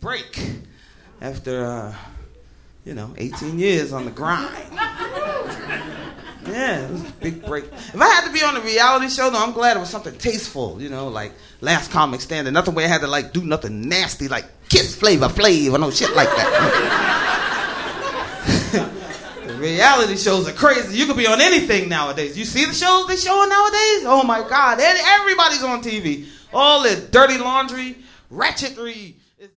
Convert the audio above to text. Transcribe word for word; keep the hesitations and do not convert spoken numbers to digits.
break after, uh, you know, eighteen years on the grind. Yeah, it was a big break. If I had to be on a reality show, though, I'm glad it was something tasteful, you know, like Last Comic Standing. Nothing where I had to, like, do nothing nasty, like Kiss Flavor Flav or no shit like that. The reality shows are crazy. You could be on anything nowadays. You see the shows they showing nowadays? Oh, my God. Everybody's on T V. All the dirty laundry, ratchetry,